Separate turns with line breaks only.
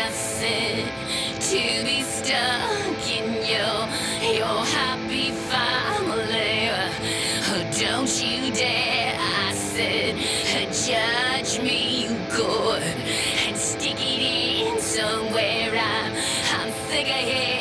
a sin to be stuck in your happy family. Oh, don't you dare, I said, judge me, you good, and stick it in somewhere. I'm sick of it.